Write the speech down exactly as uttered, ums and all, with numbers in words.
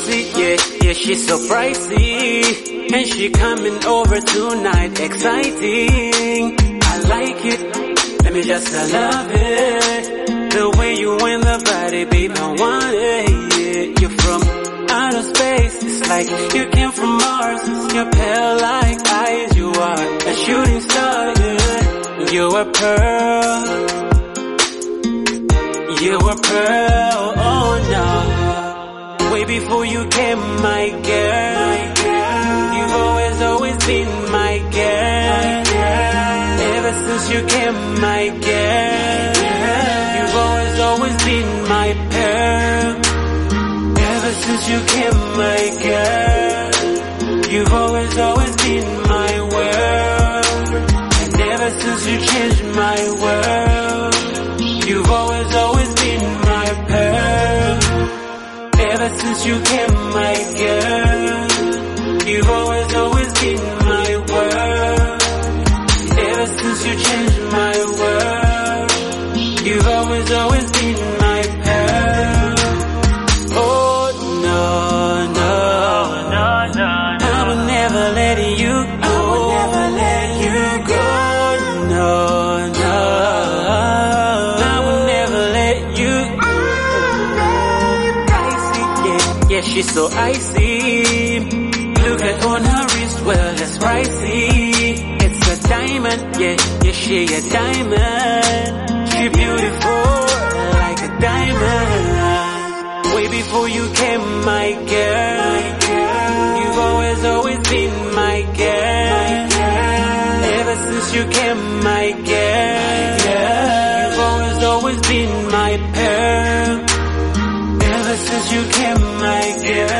pricey, yeah, yeah, she's so pricey. And she coming over tonight, exciting. I like it, let me just I love it. The way you in the body, babe, I want it, yeah. You're from outer space, it's like you came from Mars. You're pale like ice, you are a shooting star, yeah. You're a pearl, you're a pearl, oh no. Way before you came, my girl, you've always, always been my girl. Ever since you came, my girl, you've always, always been my pearl. Ever since you came, my girl, you've always, always been my world. And ever since you changed my world, you've always, always been my pearl. Ever since you came, my girl, you've always, always been my world. Ever since you changed my world, you've always, always been my pearl. Oh no, no, no, no, I will never let you go. I will never let you go. No, no, I will never let you go. Icy, yeah, yeah, she's so icy. Look at on her wrist, well, that's pricey. It's a diamond, yeah, yeah, she a diamond. She beautiful, like a diamond. Way before you came, my girl, you've always, always been my girl. Ever since you came, my girl, you've always, always been my pearl. Ever since you came, my girl,